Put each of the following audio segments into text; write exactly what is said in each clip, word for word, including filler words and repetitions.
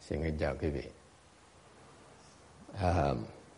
Xin kính chào quý vị. À,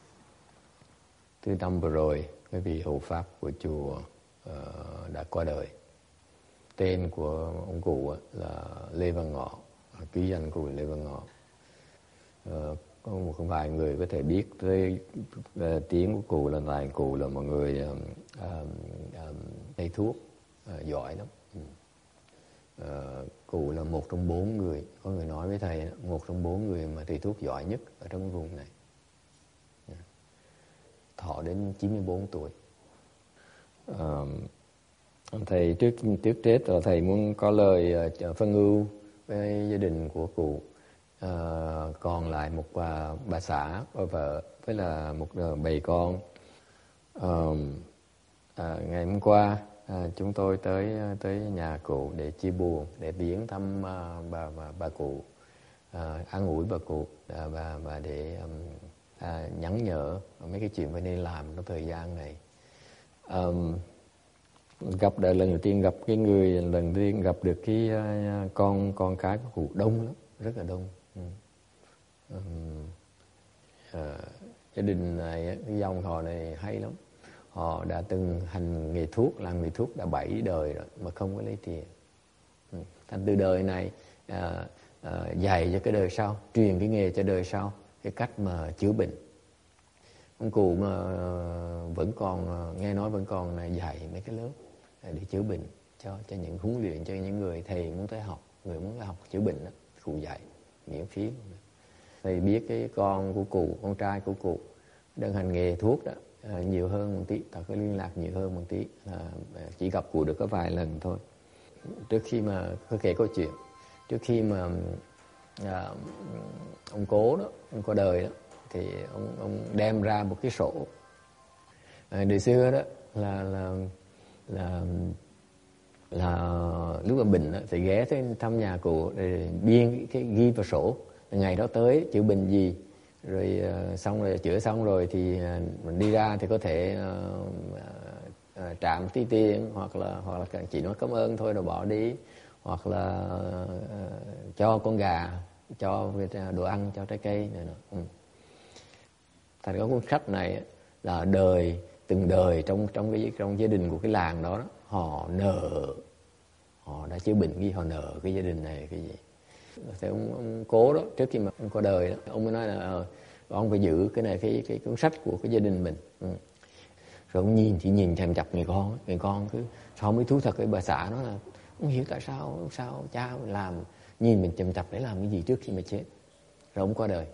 từ năm vừa rồi, quý vị hộ pháp của chùa uh, đã qua đời. Tên của ông cụ là Lê Văn Ngọ, ký danh cụ Lê Văn Ngọ. Uh, có một vài người có thể biết tới uh, tiếng của cụ là vài cụ là một người um, um, um, thầy thuốc uh, giỏi lắm. Uh, cụ là một trong bốn người, có người nói với thầy, một trong bốn người mà thầy thuốc giỏi nhất ở trong vùng này. Uh, thọ đến chín mươi bốn tuổi. Uh, thầy trước trước Tết rồi thầy muốn có lời uh, phân ưu với gia đình của cụ. Uh, còn lại một uh, bà xã, bà vợ với là một uh, bầy con. Uh, uh, ngày hôm qua À, chúng tôi tới tới nhà cụ để chia buồn, để viếng thăm uh, bà, bà bà cụ, uh, an ủi bà cụ, uh, và và để um, uh, nhắn nhở mấy cái chuyện phải nên làm trong thời gian này. Um, gặp đời lần đầu tiên gặp cái người lần đầu tiên gặp được cái uh, con con cái của cụ đông lắm, rất là đông. Um, uh, gia đình này, cái dòng họ này hay lắm. Họ đã từng hành nghề thuốc, làm nghề thuốc đã bảy đời rồi mà không có lấy tiền. Ừ. Thành từ đời này à, à, dạy cho cái đời sau, truyền cái nghề cho đời sau, cái cách mà chữa bệnh. Ông cụ mà vẫn còn, nghe nói vẫn còn này dạy mấy cái lớp để chữa bệnh cho cho những huấn luyện cho những người thầy muốn tới học, người muốn học chữa bệnh đó, cụ dạy miễn phí. Thầy biết cái con của cụ, con trai của cụ đang hành nghề thuốc đó. À, nhiều hơn một tí, ta có liên lạc nhiều hơn một tí, à, chỉ gặp cụ được có vài lần thôi. Trước khi mà có kể câu chuyện, trước khi mà à, ông cố đó, ông qua đời đó, thì ông ông đem ra một cái sổ. À, đời xưa đó là là là là lúc mà bệnh đó, thì ghé tới thăm nhà cụ để biên cái ghi vào sổ ngày đó tới chữa bệnh gì. Rồi uh, xong rồi chữa xong rồi thì uh, mình đi ra thì có thể uh, uh, trả một tí tiền, hoặc là hoặc là chỉ nói cảm ơn thôi rồi bỏ đi, hoặc là uh, cho con gà, cho đồ ăn, cho trái cây này nọ. Ừ. Thành có cuốn sách này là đời từng đời trong trong cái trong gia đình của cái làng đó, đó họ nợ, họ đã chữa bệnh ghi họ nợ cái gia đình này cái gì. Thì ông, ông cố đó, trước khi mà ông qua đời đó, ông mới nói là ờ, ông phải giữ cái này, cái cái cuốn sách của cái gia đình mình. Ừ. Rồi ông nhìn thì nhìn chằm chặp người con, người con cứ sau mới thú thật với bà xã nó là không hiểu tại sao sao cha làm nhìn mình chằm chặp để làm cái gì trước khi mà chết. Rồi ông qua đời.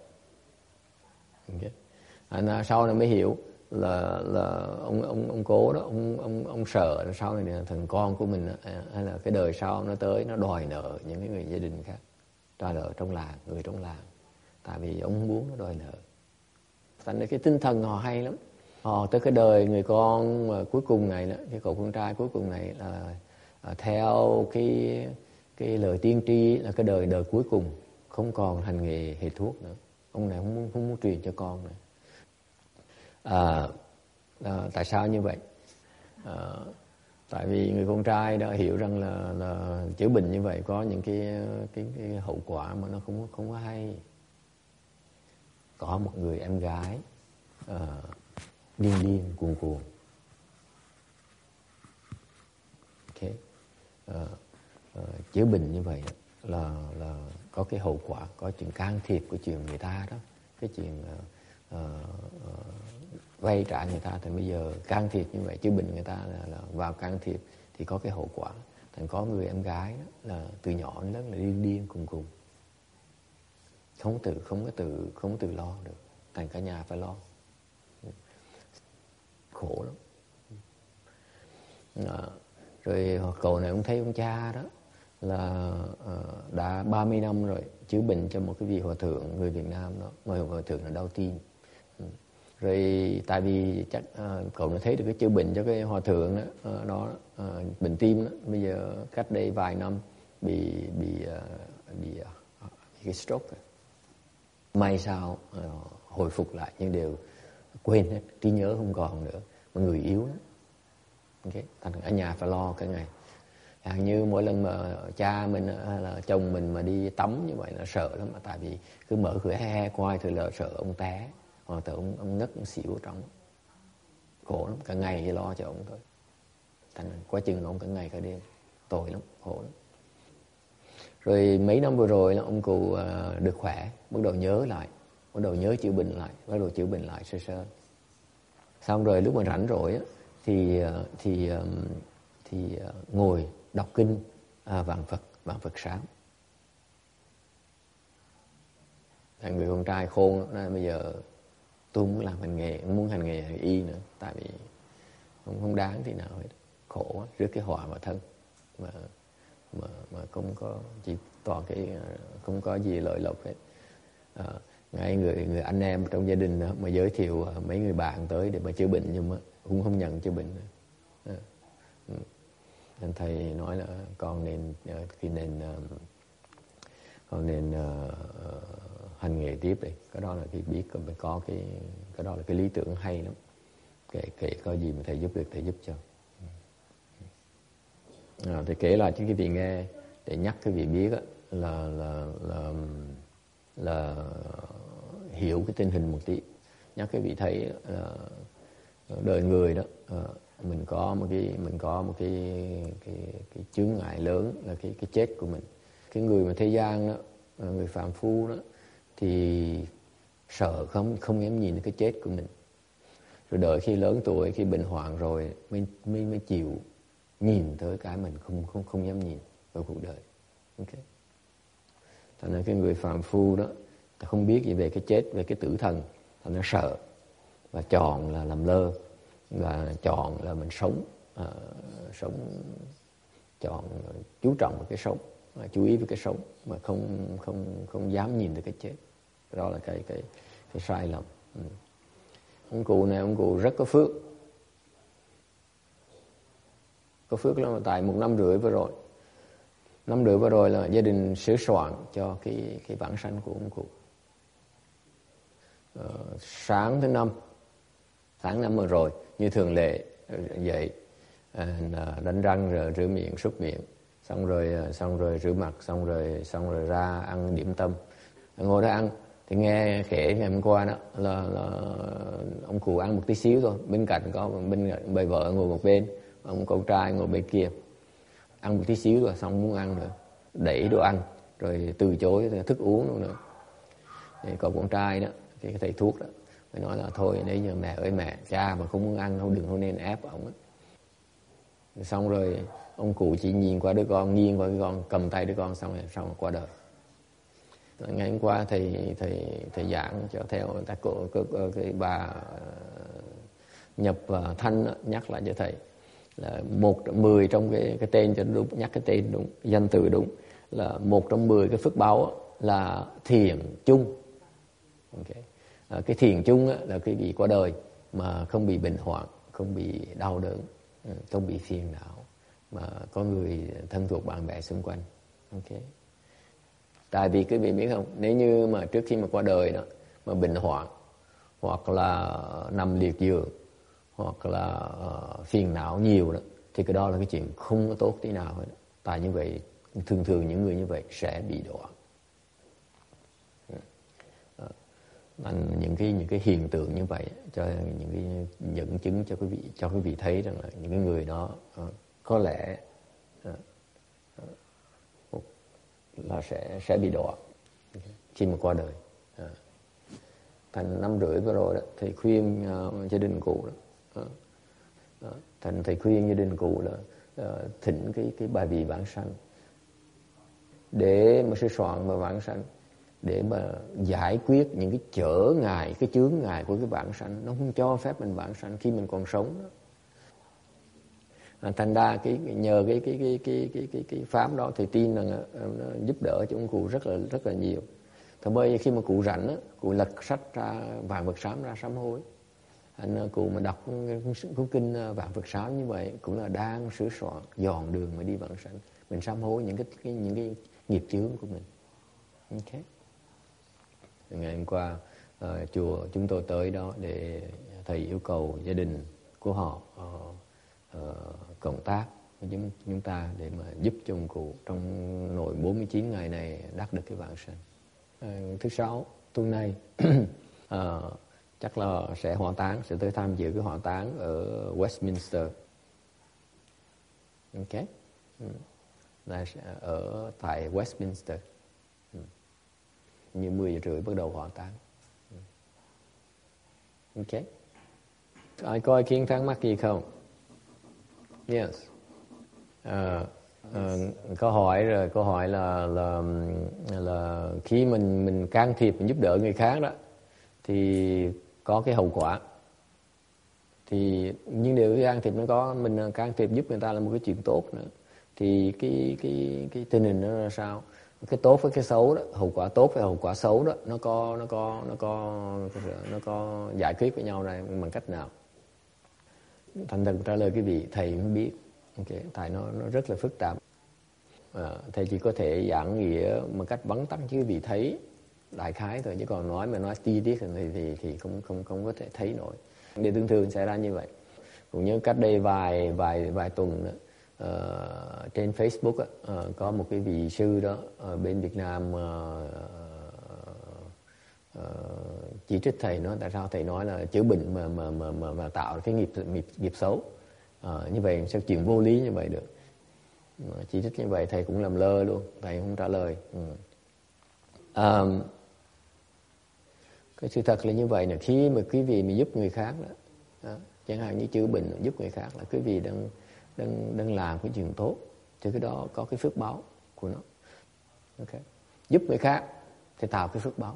Okay. À, sau này mới hiểu là là ông ông ông cố đó, ông ông ông sợ là sau này thằng con của mình hay là cái đời sau nó tới nó đòi nợ những cái người gia đình khác, đòi nợ trong làng, người trong làng, tại vì ông không muốn nó đòi nợ. Thành ra cái tinh thần họ hay lắm. Họ tới cái đời người con mà cuối cùng này đó, cái cậu con trai cuối cùng này là à, theo cái cái lời tiên tri là cái đời đời cuối cùng không còn hành nghề thầy thuốc nữa. Ông này không muốn không muốn truyền cho con nữa. À, à, tại sao như vậy? À, tại vì người con trai đã hiểu rằng là, là chữa bệnh như vậy có những cái cái, cái hậu quả mà nó không không có hay. Có một người em gái à, điên điên cuồng cuồng, okay. à, à, chữa bệnh như vậy là là có cái hậu quả, có chuyện can thiệp của chuyện người ta đó, cái chuyện uh, uh, vay trả người ta. Thì bây giờ can thiệp như vậy, chữa bệnh người ta là, là vào can thiệp thì có cái hậu quả. Thành có người em gái đó, là từ nhỏ đến lớn là điên điên cùng cùng, không tự không có tự không có tự lo được, thành cả nhà phải lo, khổ lắm. À, rồi cậu này ông thấy ông cha đó là uh, đã ba mươi năm rồi chữa bệnh cho một cái vị hòa thượng người Việt Nam đó, người hòa thượng là đau tim. Ừ. Rồi tại vì chắc uh, cậu nó thấy được cái chữa bệnh cho cái hòa thượng đó, uh, đó uh, bệnh tim đó, bây giờ cách đây vài năm bị bị uh, bị, uh, bị cái stroke. May sao uh, hồi phục lại nhưng đều quên hết, trí nhớ không còn nữa, mà người yếu lắm. Okay. Thành ở nhà phải lo cả ngày. Hằng như mỗi lần mà cha mình hay là chồng mình mà đi tắm như vậy là sợ lắm, mà tại vì cứ mở cửa he he qua thì là sợ ông té, hoặc là ông, ông ngất, ông xỉu ở trong. Khổ lắm, cả ngày chỉ lo cho ông thôi. Thành quá chừng ông cả ngày cả đêm, tội lắm, khổ lắm. Rồi mấy năm vừa rồi là ông cụ được khỏe, bắt đầu nhớ lại, bắt đầu nhớ chữa bệnh lại, bắt đầu chữa bệnh lại sơ sơ. Xong rồi lúc mà rảnh rồi á, thì thì thì ngồi đọc kinh à, vạn Phật, vạn Phật sáng. Thằng người con trai khôn đó, bây giờ tôi không muốn làm hành nghề, không muốn hành nghề hành y nữa, tại vì không, không đáng thế nào hết, khổ quá, rước cái họa vào thân mà mà mà không có chỉ toàn cái không có gì lợi lộc hết. À, ngay người người anh em trong gia đình đó, mà giới thiệu mấy người bạn tới để mà chữa bệnh, nhưng mà cũng không nhận chữa bệnh nữa. À, ừ. Nên thầy nói là con nên khi nên con nên uh, hành nghề tiếp đi. Cái đó là cái biết mình có cái cái đó là cái lý tưởng hay lắm. Kể kể có gì mà thầy giúp được thầy giúp cho. À, thầy kể lại cho cái vị nghe để nhắc cái vị biết á, là là là là hiểu cái tình hình một tí. Nhắc cái vị thấy là đời người đó, mình có một cái mình có một cái cái cái chướng ngại lớn là cái cái chết của mình. Cái người mà thế gian đó, người phàm phu đó thì sợ không không dám nhìn cái chết của mình. Rồi đợi khi lớn tuổi, khi bệnh hoạn rồi mới mới mới chịu nhìn tới cái mình không không không dám nhìn ở cuộc đời. Ok. Thành ra cái người phàm phu đó không biết gì về cái chết, về cái tử thần, thành ra sợ và chọn là làm lơ, và chọn là mình sống uh, sống chọn chú trọng vào cái sống, chú ý với cái sống mà không không không dám nhìn tới cái chết. Đó là cái cái cái sai lầm. Ừ. Ông cụ này ông cụ rất có phước, có phước lắm. Tại một năm rưỡi vừa rồi, năm rưỡi vừa rồi là gia đình sửa soạn cho cái cái vãng sanh của ông cụ. Ờ, sáng thứ năm, sáng năm vừa rồi như thường lệ dậy, đánh răng rồi rửa miệng, súc miệng, xong rồi xong rồi rửa mặt, xong rồi xong rồi ra ăn điểm tâm. Ngồi đó ăn thì nghe kể ngày hôm qua đó là, là ông cụ ăn một tí xíu thôi, bên cạnh có bên bà vợ ngồi một bên, ông con trai ngồi bên kia, ăn một tí xíu rồi xong muốn ăn nữa, đẩy đồ ăn rồi từ chối thức uống luôn nữa. Thì còn con trai đó, cái thầy thuốc đó, mới nói là thôi nãy giờ mẹ ơi mẹ, cha mà không muốn ăn đâu, đừng có nên ép ông ấy. Xong rồi ông cụ chỉ nhìn qua đứa con, nghiêng qua đứa con, cầm tay đứa con, xong rồi xong rồi qua đời. Ngày hôm qua thầy thầy thầy giảng cho theo ta cổ cái, cái bà Nhập và Thanh đó, nhắc lại cho thầy là một trong mười trong cái cái tên cho đúng, nhắc cái tên đúng, danh từ đúng, là một trong mười cái phước báo là thiền chung. Okay. À, cái thiền chung là cái vị qua đời mà không bị bệnh hoạn, không bị đau đớn, không bị phiền não, mà có người thân thuộc bạn bè xung quanh. Ok. Tại vì quý vị biết không, nếu như mà trước khi mà qua đời đó mà bệnh hoạn, hoặc là nằm liệt giường, hoặc là uh, phiền não nhiều đó, thì cái đó là cái chuyện không có tốt tí nào hết. Tại như vậy thường thường những người như vậy sẽ bị đọa. Uh, những cái những cái hiện tượng như vậy cho những cái dẫn chứng cho quý vị cho quý vị thấy rằng là những cái người đó uh, có lẽ uh, uh, là sẽ sẽ bị đọa khi mà qua đời. Uh, thành năm rưỡi vừa rồi đó, thầy khuyên uh, gia đình cụ đó. Uh, uh, thành thầy khuyên gia đình cụ là uh, thỉnh cái cái bài vị vãng sanh để mà sửa soạn mà vãng sanh, để mà giải quyết những cái trở ngại, cái chướng ngại của cái vãng sanh, nó không cho phép mình vãng sanh khi mình còn sống đó. À, thành ra cái nhờ cái cái cái cái cái cái cái pháp đó thì tin rằng nó giúp đỡ cho ông cụ rất là rất là nhiều. Thật bởi khi mà cụ rảnh á, cụ lật sách ra Vạn Vật Sám ra sám hối. Anh cụ mà đọc cuốn kinh Vạn Vật Sám như vậy cũng là đang sửa soạn dọn đường mà đi vãng sanh, mình sám hối những cái, cái những cái nghiệp chướng của mình. Ok. Ngày hôm qua uh, chùa chúng tôi tới đó để thầy yêu cầu gia đình của họ uh, uh, cộng tác của chúng, chúng ta để mà giúp cho ông cụ trong nội bốn mươi chín ngày này đắc được cái vãng sanh. À, thứ sáu tuần này à, chắc là sẽ hỏa táng, sẽ tới tham dự cái hỏa táng ở Westminster. Ok, ừ. Là ở tại Westminster. Ừ. Như mười giờ rưỡi bắt đầu hỏa táng. Ừ. Ok. Ai có ý kiến thắc mắc gì không? Yes. À, à, câu hỏi rồi, câu hỏi là là là khi mình mình can thiệp, mình giúp đỡ người khác đó, thì có cái hậu quả. Thì nhưng nếu can thiệp nó có, mình can thiệp giúp người ta là một cái chuyện tốt nữa. Thì cái cái cái tình hình nó là sao? Cái tốt với cái xấu đó, hậu quả tốt với hậu quả xấu đó, nó có nó có nó có nó có giải quyết với nhau này bằng cách nào? Thành thật trả lời cái vị thầy không biết. Okay. Tại nó nó rất là phức tạp. À, thầy chỉ có thể giảng nghĩa một cách vắn tắt chứ vị thấy đại khái thôi, chứ còn nói mà nói chi tiết thì thì thì không không không có thể thấy nổi. Điều thường thường xảy ra như vậy. Cũng như cách đây vài vài vài tuần nữa, uh, trên Facebook uh, có một cái vị sư đó ở bên Việt Nam uh, uh, chỉ trích thầy, nói tại sao thầy nói là chữa bệnh mà mà mà mà, mà tạo cái nghiệp nghiệp nghiệp xấu. Uh, như vậy sao chuyện vô lý như vậy được? Uh, chỉ trích như vậy thầy cũng làm lơ luôn, thầy không trả lời. Ừ. Um, cái sự thật là như vậy là khi mà quý vị mà giúp người khác đó, đó chẳng hạn như chữa bệnh giúp người khác là quý vị đang đang đang làm cái chuyện tốt, thì cái đó có cái phước báo của nó. Ok, giúp người khác thì tạo cái phước báo.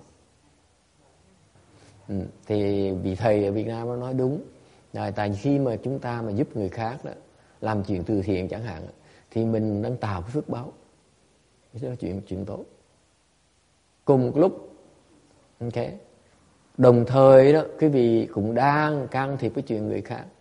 Ừ. Thì vị thầy ở Việt Nam nó nói đúng. Rồi, tại khi mà chúng ta mà giúp người khác đó, làm chuyện từ thiện chẳng hạn, thì mình đang tạo cái phước báo. Đó là chuyện chuyện tốt. Cùng một lúc, ok, đồng thời đó, quý vị cũng đang can thiệp cái chuyện người khác.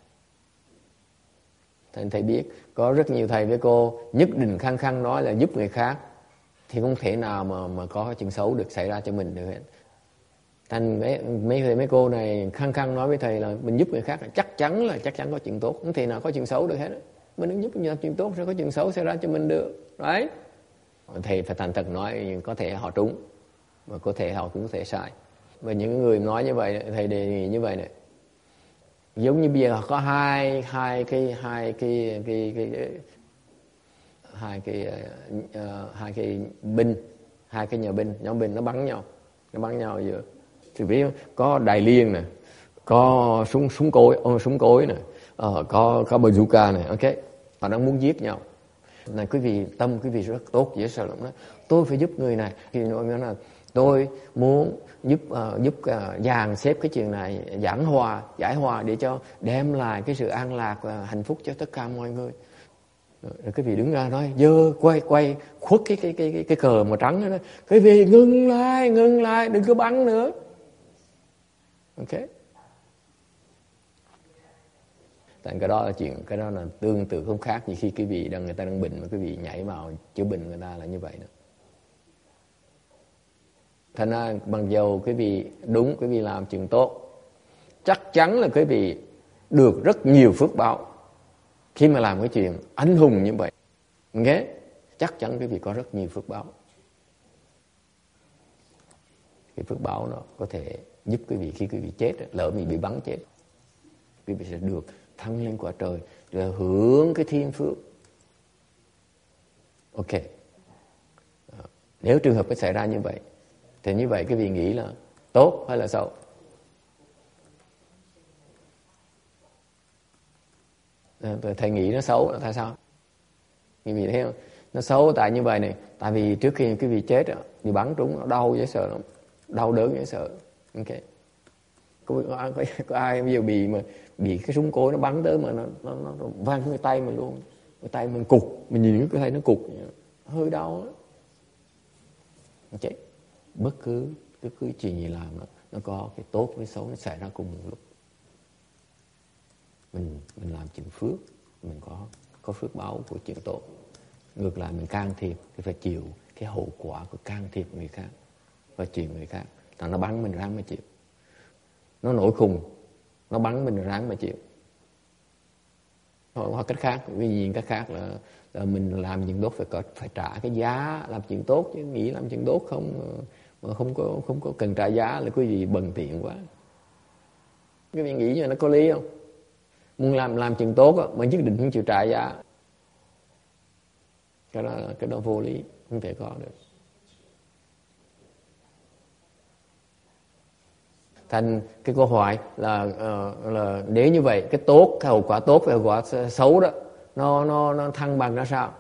Thầy, thầy biết có rất nhiều thầy với cô nhất định khăng khăng nói là giúp người khác, thì không thể nào mà mà có chuyện xấu được xảy ra cho mình được hết. Thành mấy mấy thầy mấy cô này khăng khăng nói với thầy là mình giúp người khác là chắc chắn là chắc chắn có chuyện tốt, không thể nào có chuyện xấu được hết. Mình đừng giúp người chuyện tốt, sẽ có chuyện xấu xảy ra cho mình được, đấy. Thầy phải thành thật nói, có thể họ trúng và có thể họ cũng có thể sai. Và những người nói như vậy, thầy đề nghị như vậy này, giống như bây giờ có hai hai cái hai cái cái cái, cái hai cái uh, hai cái binh, hai cái nhà binh, nhóm binh nó bắn nhau, nó bắn nhau giữa. Thì biết có đại liên nè, có súng súng cối, oh, súng cối nè, uh, có có bazooka này, ok, họ đang muốn giết nhau. Này quý vị tâm quý vị rất tốt, dễ sợ lắm đó. Tôi phải giúp người này, thì nói là tôi muốn giúp uh, giúp uh, dàn xếp cái chuyện này, giảng hòa, giải hòa để cho đem lại cái sự an lạc và hạnh phúc cho tất cả mọi người. Rồi cái vị đứng ra nói dơ quay quay khuất cái cái cái cái, cái cờ màu trắng đó, cái vị ngưng lại ngưng lại đừng có bắn nữa, ok. Tại cái đó là chuyện, cái đó là tương tự không khác như khi cái vị đang người ta đang bệnh mà cái vị nhảy vào chữa bệnh người ta là như vậy đó. Thành ra bằng dầu quý vị đúng, quý vị làm chuyện tốt, chắc chắn là quý vị được rất nhiều phước báo khi mà làm cái chuyện anh hùng như vậy. Nghe, chắc chắn quý vị có rất nhiều phước báo. Cái phước báo nó có thể giúp quý vị khi quý vị chết, lỡ mình bị bắn chết, quý vị sẽ được thăng lên quả trời, rồi hưởng cái thiên phước. Ok. Nếu trường hợp có xảy ra như vậy, thì như vậy quý vị nghĩ là tốt hay là xấu? Thầy nghĩ nó xấu là tại sao? Quý vị thấy không? Nó xấu tại như vậy này. Tại vì trước khi quý vị chết bị bắn trúng, nó đau dễ sợ lắm, đau đớn dễ sợ. Ok. Có, có, có, có ai bây giờ bị mà bị cái súng cối nó bắn tới mà nó nó, nó, nó văng cái tay mình luôn, cái tay mình cục, mình nhìn cái tay nó cục, hơi đau đó. Ok. Bất cứ bất cứ chuyện gì làm nó, nó có cái tốt với xấu nó xảy ra cùng một lúc. Mình mình làm chuyện phước, mình có có phước báo của chuyện tốt. Ngược lại mình can thiệp thì phải chịu cái hậu quả của can thiệp người khác và chuyện người khác. Thằng nó bắn mình ráng mà chịu, nó nổi khùng, nó bắn mình ráng mà chịu. Hoặc cách khác, cái gì cách khác là, là mình làm chuyện tốt phải có phải trả cái giá làm chuyện tốt, chứ nghĩ làm chuyện tốt không mà không có không có cần trả giá là cái gì bần tiện quá. Cái vị nghĩ cho nó có lý không? Muốn làm làm chuyện tốt á, mà nhất định không chịu trả giá, cái đó cái đó vô lý, không thể có được. Thành cái câu hỏi là, uh, là nếu như vậy cái tốt, cái hậu quả tốt và hậu quả xấu đó nó nó nó thăng bằng ra sao?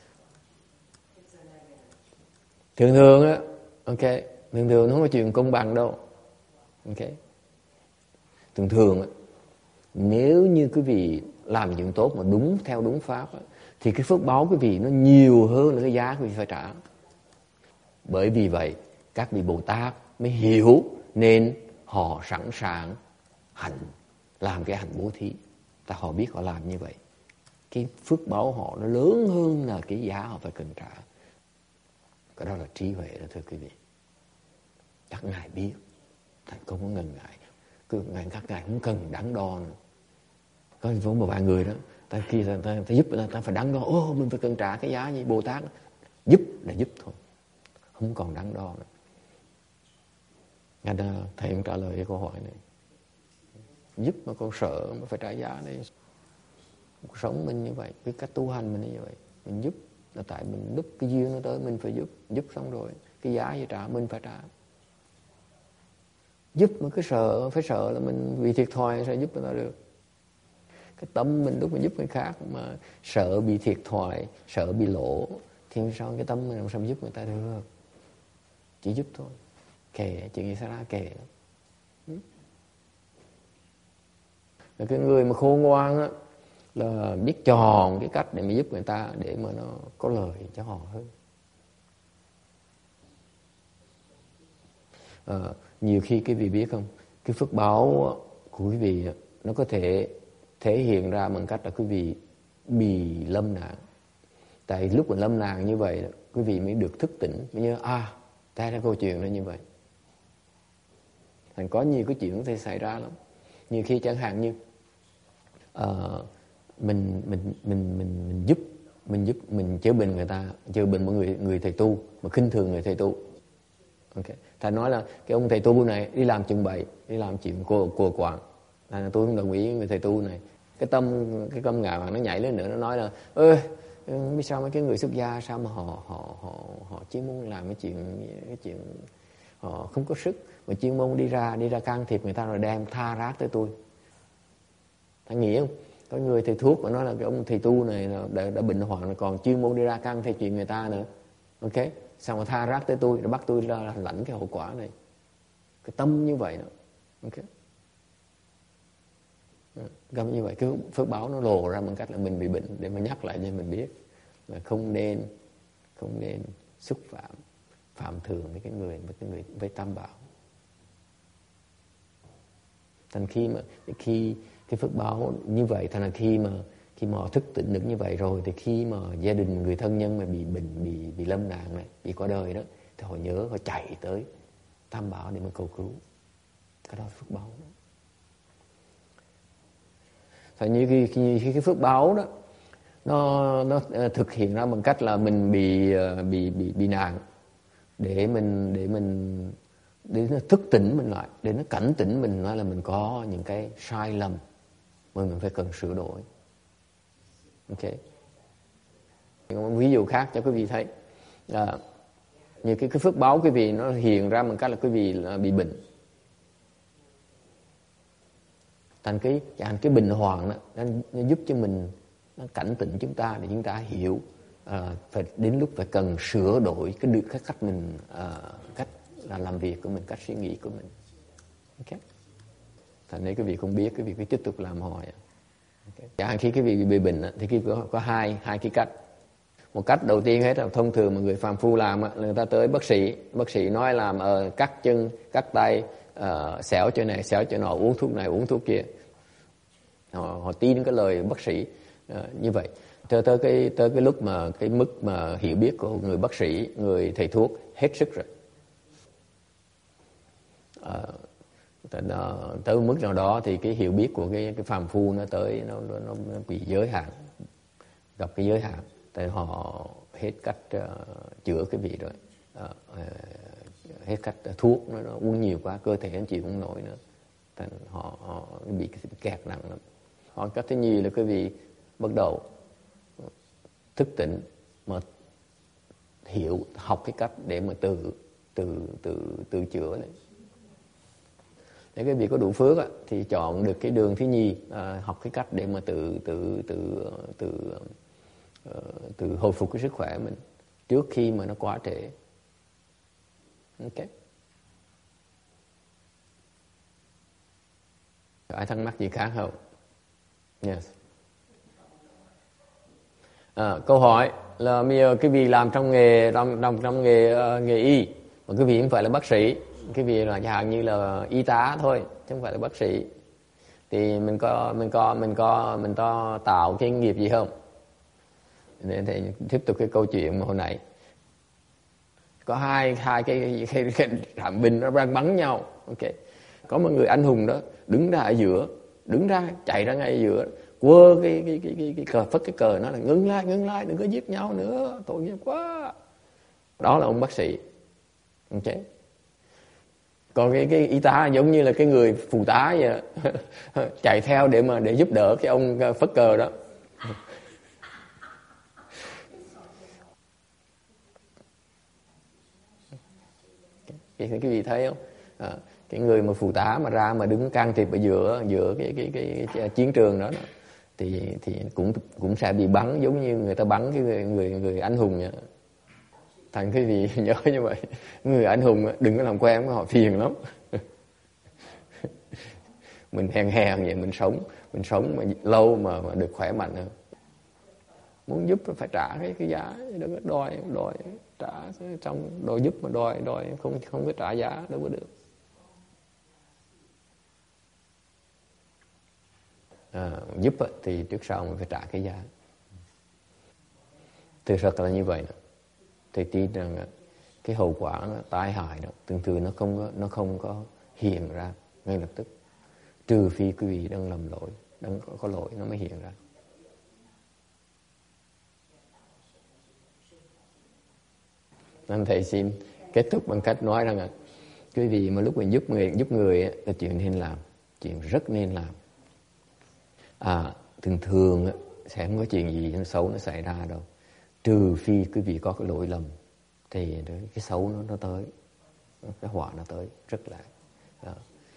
Thường thường á, ok, thường thường nó không có chuyện công bằng đâu, ok. Thường thường á, nếu như quý vị làm chuyện tốt mà đúng theo đúng pháp á, thì cái phước báo quý vị nó nhiều hơn là cái giá quý vị phải trả. Bởi vì vậy các vị Bồ Tát mới hiểu nên họ sẵn sàng hành, làm cái hành bố thí. Ta họ biết họ làm như vậy, cái phước báo họ nó lớn hơn là cái giá họ phải cần trả. Cái đó là trí huệ đó thưa quý vị. Các ngài biết, thành không có ngần ngại. Cứ ngài các ngài không cần đắn đo nữa. Có một vài người đó, ta khi ta, ta, ta giúp ta, ta phải đắn đo, ô mình phải cần trả cái giá gì. Bồ Tát giúp là giúp thôi, không còn đắn đo nữa. Ngài đã, thầy cũng trả lời cái câu hỏi này. Giúp mà còn sợ mà phải trả giá đấy. Cuộc sống mình như vậy, cái cách tu hành mình như vậy. Mình giúp là tại mình lúc cái duyên nó tới mình phải giúp. Giúp xong rồi cái giá gì trả mình phải trả. Giúp mà cứ sợ, phải sợ là mình bị thiệt thòi sẽ giúp người ta được. Cái tâm mình lúc mình giúp người khác mà sợ bị thiệt thòi, sợ bị lỗ, thì sao cái tâm mình làm sao giúp người ta được? Chỉ giúp thôi. Kệ, chuyện gì xảy ra kệ. Là cái người mà khôn ngoan á, là biết chọn cái cách để mà giúp người ta, để mà nó có lợi cho họ hơn. À, nhiều khi quý vị biết không, cái phước báo của quý vị nó có thể thể hiện ra bằng cách là quý vị bị lâm nạn. Tại lúc mình lâm nạn như vậy, quý vị mới được thức tỉnh, mới nhớ à, ta ra câu chuyện nó như vậy. Thành có nhiều cái chuyện có thể xảy ra lắm. Nhiều khi chẳng hạn như uh, mình, mình, mình, mình, mình giúp mình giúp mình chữa bệnh người ta, chữa bệnh một người người thầy tu mà khinh thường người thầy tu. Okay. Thầy nói là cái ông thầy tu này đi làm chuyện bậy, đi làm chuyện của của quạng, là tôi không đồng ý với người thầy tu này. Cái tâm cái tâm ngạo nó nhảy lên nữa, nó nói là ơi biết sao mấy cái người xuất gia sao mà họ họ họ họ chuyên môn làm cái chuyện cái chuyện họ không có sức mà chuyên môn đi ra đi ra can thiệp người ta rồi đem tha rác tới tôi. Thầy nghĩ không? Có người thầy thuốc mà nói là cái ông thầy tu này đã, đã bệnh hoạn rồi còn chuyên môn đi ra can thiệp chuyện người ta nữa. Ok, xong rồi tha rác tới tôi rồi bắt tôi ra lãnh cái hậu quả này. Cái tâm như vậy đó. Ok, gặp như vậy cái phước báo nó lộ ra bằng cách là mình bị bệnh, để mà nhắc lại cho mình biết là không nên không nên xúc phạm phạm thường với cái người với cái người với tam bảo. Thành khi mà khi cái phước báo như vậy, thành là khi mà khi mà họ thức tỉnh được như vậy rồi, thì khi mà gia đình người thân nhân mà bị bệnh bị bị lâm nạn này, bị qua đời đó, thì họ nhớ họ chạy tới tam bảo để mà cầu cứu. Cái đó là phước báo đó. Thật như cái, cái, cái phước báo đó nó nó thực hiện ra bằng cách là mình bị bị bị bị nạn, để mình để mình để nó thức tỉnh mình lại, để nó cảnh tỉnh mình nói là mình có những cái sai lầm mà mình phải cần sửa đổi. Ok, một ví dụ khác cho quý vị thấy là như cái cái phước báo quý vị nó hiện ra bằng cách là quý vị là bị bệnh. Thành cái thành cái bình hoàng đó, nó, nó giúp cho mình, nó cảnh tỉnh chúng ta để chúng ta hiểu à, phải đến lúc phải cần sửa đổi cái được cái cách mình à, cách là làm việc của mình, cách suy nghĩ của mình. Ok, thành nếu quý vị không biết, quý vị cứ tiếp tục làm hoài. Okay. Chẳng hạn khi quý vị bị bệnh thì khi có, có hai hai cái cách. Một cách đầu tiên hết là thông thường mà người phàm phu làm là người ta tới bác sĩ, bác sĩ nói làm ờ, cắt chân, cắt tay, uh, xẻo chỗ này, xẻo chỗ nọ, uống thuốc này, uống thuốc kia. Họ, họ tin cái lời bác sĩ uh, như vậy. Tới, tới, cái, tới cái lúc mà cái mức mà hiểu biết của người bác sĩ, người thầy thuốc hết sức rồi. Uh, nó, tới mức nào đó thì cái hiểu biết của cái cái phàm phu nó tới nó, nó, nó bị giới hạn, gặp cái giới hạn, tại họ hết cách uh, chữa cái vị rồi, uh, uh, hết cách uh, thuốc nó, nó uống nhiều quá cơ thể anh chịu không nổi nữa, thành họ, họ bị kẹt nặng lắm. Họ cách thứ nhì là cái vị bắt đầu thức tỉnh mà hiểu học cái cách để mà tự tự tự tự chữa đấy. Để cái vị có đủ phước á, thì chọn được cái đường thứ nhì, à, học cái cách để mà tự tự tự tự uh, tự hồi phục cái sức khỏe mình trước khi mà nó quá trễ. Ok. Ai thắc mắc gì khác không? Yes. À, câu hỏi là bây giờ cái vị làm trong nghề trong trong, trong nghề uh, nghề y mà cái vị không phải là bác sĩ, cái vị là chẳng hạn như là y tá thôi chứ không phải là bác sĩ, thì mình có mình có mình có mình có tạo cái nghiệp gì không? Để thì tiếp tục cái câu chuyện mà hồi nãy có hai hai cái cái, cái trạm binh nó đang bắn nhau. Ok, có một người anh hùng đó đứng ra ở giữa, đứng ra chạy ra ngay ở giữa, quơ cái cái cái cái, cái cờ, phất cái cờ, nó là ngưng lại ngưng lại đừng có giết nhau nữa, tội nghiệp quá. Đó là ông bác sĩ. Ok, còn cái cái y tá giống như là cái người phụ tá vậy chạy theo để mà để giúp đỡ cái ông phất cờ đó. Cái cái gì thấy không? À, cái người mà phụ tá mà ra mà đứng can thiệp ở giữa giữa cái cái cái, cái chiến trường đó, đó thì thì cũng cũng sẽ bị bắn giống như người ta bắn cái người người, người anh hùng vậy. Thành cái gì nhớ như vậy, người anh hùng đừng có làm quen với họ, phiền lắm. Mình hèn hèn vậy, mình sống mình sống mà lâu mà, mà được khỏe mạnh hơn. Muốn giúp phải trả cái cái giá, đừng có đòi đòi trả trong đòi giúp mà đòi đòi không không có trả giá đâu có được. À, giúp thì trước sau mình phải trả cái giá. Thực sự là như vậy đó. Thì tin rằng cái hậu quả nó tai hại đó thường thường nó không có nó không có hiện ra ngay lập tức, trừ phi quý vị đang lầm lỗi, đang có, có lỗi nó mới hiện ra. Nên thầy xin kết thúc bằng cách nói rằng quý vị mà lúc mình giúp người giúp người là chuyện nên làm, chuyện rất nên làm. À, thường thường sẽ không có chuyện gì nó xấu nó xảy ra đâu, trừ phi quý vị có cái lỗi lầm thì cái xấu nó nó tới, cái họa nó tới rất là đó.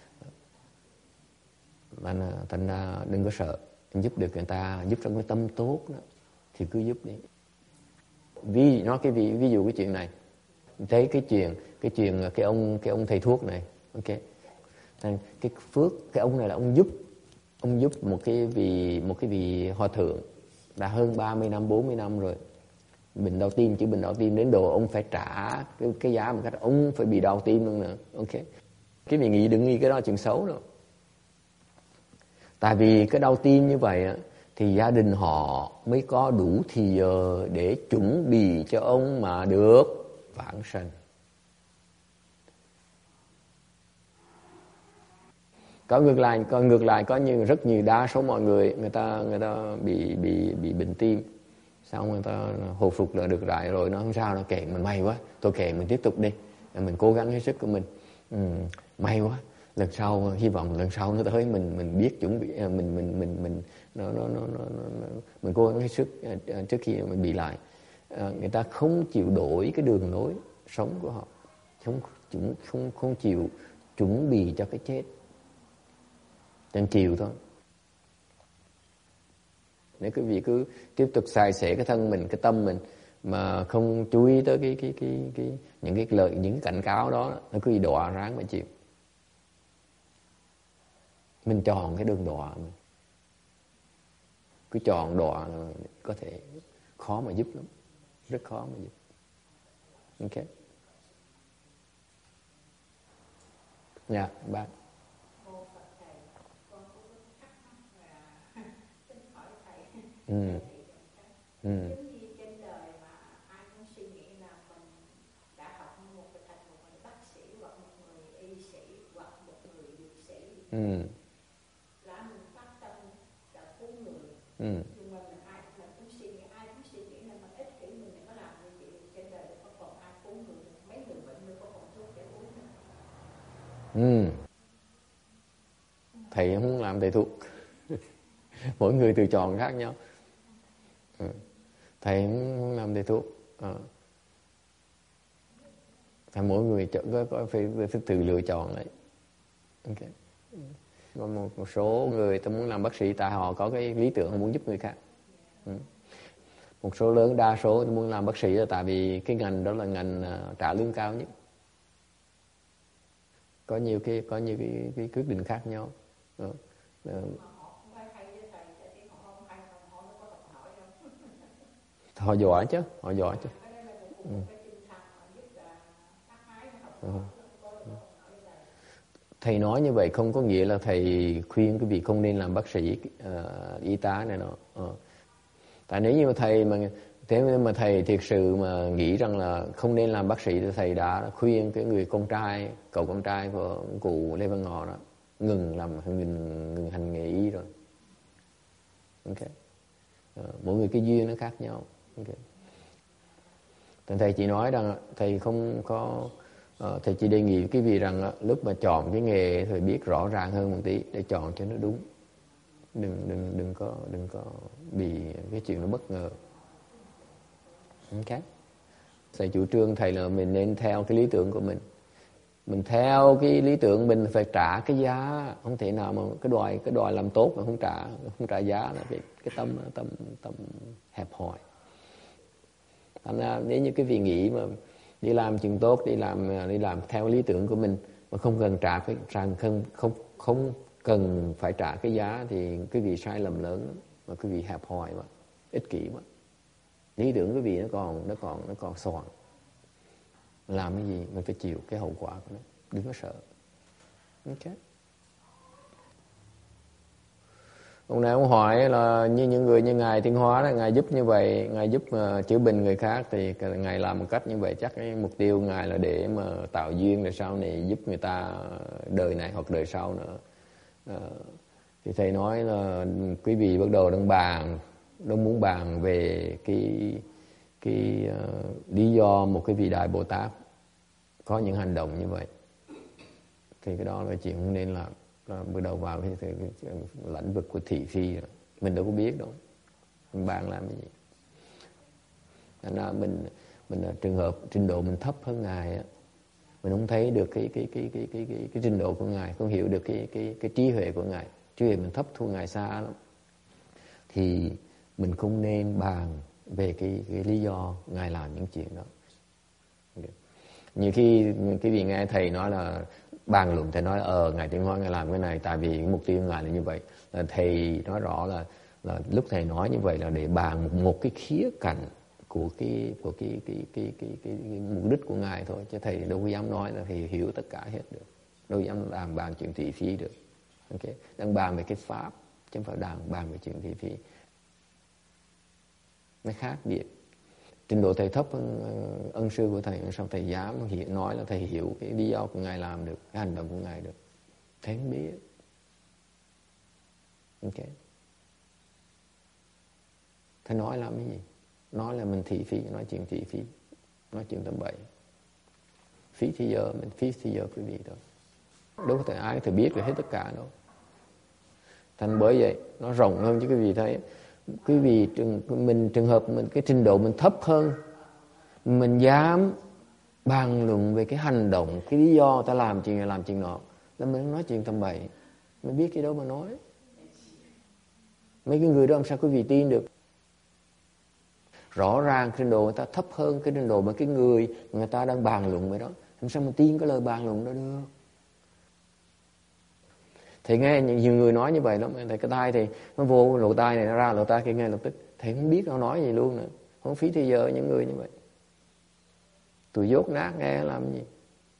Nên thành ra đừng có sợ, giúp được người ta, giúp trong cái tâm tốt đó, thì cứ giúp đi. Vì nói cái ví, ví dụ cái chuyện này, thấy cái chuyện cái chuyện cái ông cái ông thầy thuốc này, ok, cái phước cái ông này là ông giúp ông giúp một cái vị một cái vị hòa thượng đã hơn ba mươi năm bốn mươi năm rồi, bệnh đau tim, chứ bệnh đau tim đến độ ông phải trả cái, cái giá một cách ông phải bị đau tim luôn nữa. Ok, cái vị nghĩ đừng nghĩ cái đó là chuyện xấu đâu, tại vì cái đau tim như vậy thì gia đình họ mới có đủ thì giờ để chuẩn bị cho ông mà được vãng sanh. Có ngược lại, có ngược lại có nhiều rất nhiều đa số mọi người người ta người ta bị bị bị bệnh tim, xong người ta hồi phục lại được lại rồi nó không sao, nó kệ mình may quá, tôi kệ mình tiếp tục đi, mình cố gắng hết sức của mình, ừ, may quá, lần sau hy vọng lần sau nó tới mình mình biết chuẩn bị, mình mình mình mình nó nó nó, nó, nó mình cố gắng hết sức trước khi mình bị lại. À, người ta không chịu đổi cái đường lối sống của họ, không không không không chịu chuẩn bị cho cái chết, chẳng chịu thôi. Nếu quý vị cứ tiếp tục xài xể cái thân mình, cái tâm mình mà không chú ý tới cái cái cái cái những cái lời, những cái cảnh cáo đó, nó cứ đọa ráng mà chịu. Mình chọn cái đường đọa mình, cứ chọn đọa là có thể khó mà giúp lắm, rất khó mà giúp. Ok. Dạ, yeah, bác. Ừ. Ừ. Ừ. Là mình phát tâm trợ cứu người. Ừ. Nhưng mà mình ai mình cũng suy nghĩ, ai cũng suy nghĩ là mình ích kỷ, mình đừng có làm như vậy, trên đời có còn ai cứu người, mấy người bệnh mới có còn thuốc để uống nữa. Ừ. Thầy không muốn làm thầy thuốc. Mỗi người tự chọn khác nhau. Ừ. Thầy không muốn làm thầy thuốc. À. Thì mỗi người chọn có, có phải, phải tự lựa chọn đấy. Okay. Có một, một số người ta muốn làm bác sĩ tại họ có cái lý tưởng họ muốn giúp người khác. Ừ. Một số lớn đa số muốn làm bác sĩ là tại vì cái ngành đó là ngành uh, trả lương cao nhất. Có nhiều cái có nhiều cái, cái quyết định khác nhau. Đó. Đó. Họ giỏi chứ, họ giỏi chứ. Ừ. Ừ. Thầy nói như vậy không có nghĩa là thầy khuyên quý vị không nên làm bác sĩ, uh, y tá này nọ. Uh. Tại nếu như mà thầy mà thế nhưng mà thầy thiệt sự mà nghĩ rằng là không nên làm bác sĩ thì thầy đã khuyên cái người con trai, cậu con trai của cụ Lê Văn Ngọ đó ngừng làm ngừng ngừng hành nghề y rồi. Okay. Uh, mỗi người cái duyên nó khác nhau. Okay. Thầy chỉ nói rằng thầy không có uh, thầy chỉ đề nghị cái vị rằng uh, lúc mà chọn cái nghề thì biết rõ ràng hơn một tí để chọn cho nó đúng. Đừng đừng đừng có đừng có bị cái chuyện nó bất ngờ. Okay. Thầy chủ trương thầy là mình nên theo cái lý tưởng của mình. Mình theo cái lý tưởng mình phải trả cái giá, không thể nào mà cái đòi cái đòi làm tốt mà không trả không trả giá là cái cái tâm tâm tâm hẹp hòi. Thành ra nếu như cái vị nghĩ mà đi làm chuyện tốt, đi làm đi làm theo lý tưởng của mình mà không cần trả cái rằng không không không cần phải trả cái giá thì cái vị sai lầm lớn lắm, mà cái vị hẹp hòi mà ích kỷ mà. Lý tưởng cái vị nó còn nó còn nó còn xoàn. Làm cái gì mình phải chịu cái hậu quả của nó, đừng có sợ. Ok. Ông này ông hỏi là như những người như ngài Tiến Hóa đó, ngài giúp như vậy, ngài giúp uh, chữa bệnh người khác thì ngài làm một cách như vậy chắc cái mục tiêu ngài là để mà tạo duyên để sau này giúp người ta đời này hoặc đời sau nữa. Uh, thì thầy nói là quý vị bắt đầu đang bàn, đang muốn bàn về cái cái uh, lý do một cái vị đại Bồ Tát có những hành động như vậy, thì cái đó là chuyện không nên làm. Bắt đầu vào cái, cái, cái, cái lĩnh vực của thị phi rồi. Mình đâu có biết đâu, mình bàn làm cái gì. Thành ra mình mình là trường hợp trình độ mình thấp hơn ngài á, mình không thấy được cái cái cái cái cái cái, cái trình độ của ngài, không hiểu được cái cái cái trí huệ của ngài, trí huệ mình thấp thua ngài xa lắm, thì mình không nên bàn về cái cái lý do ngài làm những chuyện đó. Okay. Nhiều khi cái vị nghe thầy nói là bàn luận, thầy nói là ờ ngài Tiến Hóa ngài làm cái này tại vì mục tiêu ngài là như vậy, là thầy nói rõ là là lúc thầy nói như vậy là để bàn một, một cái khía cạnh của cái của cái cái cái cái, cái, cái mục đích của ngài thôi, chứ thầy đâu có dám nói là thầy hiểu tất cả hết được, đâu dám làm bàn chuyện thị phi được. Ok, đang bàn về cái pháp chứ không phải đang bàn về chuyện thị phi, nó khác biệt. Trình độ thầy thấp hơn ân sư của thầy, sao thầy dám hiểu, nói là thầy hiểu cái lý do của ngài làm được, cái hành động của ngài được. Thầy không biết. Ok. Thầy nói làm cái gì? Nói là mình thị phi, nói chuyện thị phi, nói chuyện tầm bậy. Phí thì giờ, mình phí thì giờ quý vị thôi. Đâu có thể ai có thể biết được hết tất cả đâu. Thành bởi vậy, nó rộng hơn chứ quý vị thấy. Quý vị, mình trường hợp mình cái trình độ mình thấp hơn, mình dám bàn luận về cái hành động, cái lý do ta làm chuyện này làm chuyện nọ, là mình nói chuyện tầm bậy, mình biết cái đâu mà nói. Mấy cái người đó làm sao quý vị tin được? Rõ ràng trình độ người ta thấp hơn cái trình độ mà cái người người ta đang bàn luận về đó, làm sao mà tin cái lời bàn luận đó được? Thì nghe nhiều người nói như vậy lắm, thầy cái tai thì nó vô lỗ tai này, nó ra lỗ tai kia nghe lập tức, thầy không biết nó nói gì luôn nữa, không phí thời giờ những người như vậy. Tụi dốt nát nghe làm gì?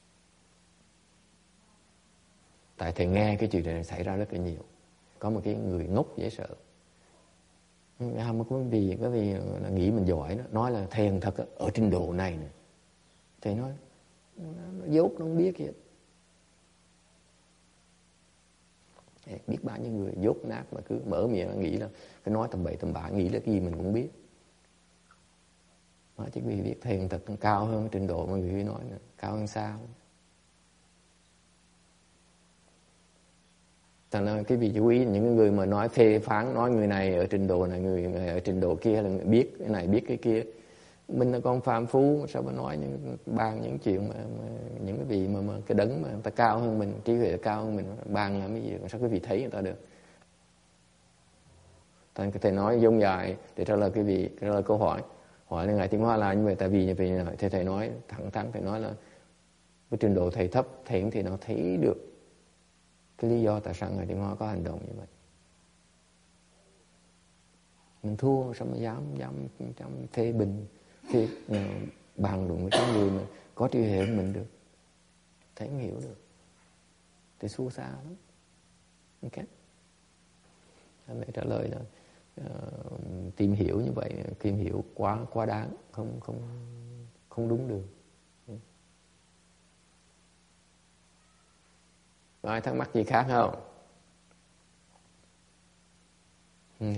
Tại thầy nghe cái chuyện này xảy ra rất là nhiều. Có một cái người ngốc dễ sợ, à, mà có vì có vì là nghĩ mình giỏi đó, nói là thầy thật ở trình độ này nè. Thầy nói nó dốt, nó không biết gì hết. Biết bao nhiêu người dốt nát mà cứ mở miệng nghĩ là cái nói tầm bậy tầm bạ, nghĩ là cái gì mình cũng biết. Nói chứ quý vị biết thiền thật cao hơn trình độ mà quý vị nói nữa, cao hơn sao. Cho nên cái vị chú ý những người mà nói phê phán, nói người này ở trình độ này, người này ở trình độ kia là biết cái này biết cái kia. Mình là con phàm phu, sao mà nói những bàn những chuyện mà, mà những cái vị mà, mà cái đấng mà người ta cao hơn mình, trí huệ cao hơn mình, bàn làm cái gì, sao quý vị thấy người ta được. Thành có thể nói dông dài để trả lời cái vị, trả lời câu hỏi. Hỏi là Ngài Tiến Hóa là như vậy, tại vì như vậy thầy thầy nói thẳng thắn, thầy nói là cái trình độ thầy thấp, thầy thì nó thấy được cái lý do tại sao Ngài Tiến Hóa có hành động như vậy. Mình thua sao mà dám dám dám phê bình, phê uh, bàn luận với cái người mà có trí huệ hơn mình được, thấy không hiểu được, thì xua xa lắm. Ok, anh trả lời là uh, tìm hiểu như vậy, tìm hiểu quá quá đáng, không không không đúng được. Rồi thắc mắc gì khác không? Yeah.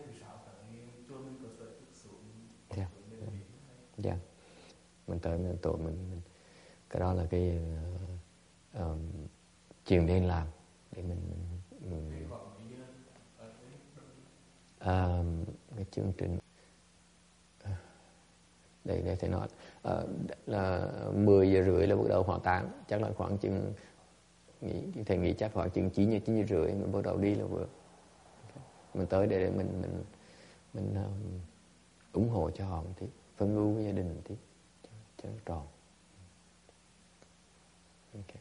Yeah. Yeah. Mình tới mình tụi mình, mình cái đó là cái uh, um, chuyện nên làm để mình, mình uh, cái chương trình đây đây thầy nói uh, là mười giờ rưỡi là bắt đầu hỏa táng, chắc là khoảng chừng nghĩ thầy nghĩ chắc khoảng chừng chín giờ chín giờ rưỡi mình bắt đầu đi là vừa. Mình tới để, để mình mình mình um, ủng hộ cho họ một tí, phân ưu với gia đình một tí cho, cho nó tròn. Okay.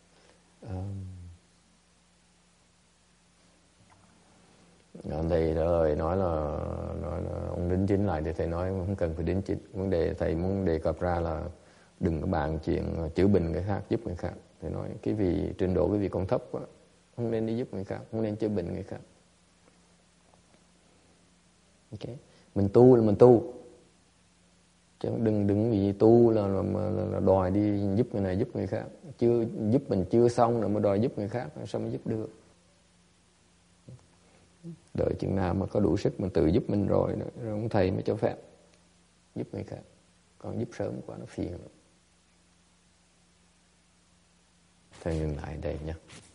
Um, thầy rồi nói là nói là ông đính chính lại, thì thầy nói không cần phải đính chính. Vấn đề thầy muốn đề cập ra là đừng có bàn chuyện chữa bệnh người khác, giúp người khác. Thầy nói cái vì trình độ cái vì còn thấp quá, không nên đi giúp người khác, không nên chữa bệnh người khác. Okay. Mình tu là mình tu, chứ đừng đừng vì tu là, là, là, là đòi đi giúp người này giúp người khác, chưa giúp mình chưa xong rồi mà đòi giúp người khác, sao mới giúp được. Đợi chừng nào mà có đủ sức mình tự giúp mình rồi, rồi ông thầy mới cho phép giúp người khác. Còn giúp sớm quá nó phiền lắm. Thầy ngừng lại đây nhé.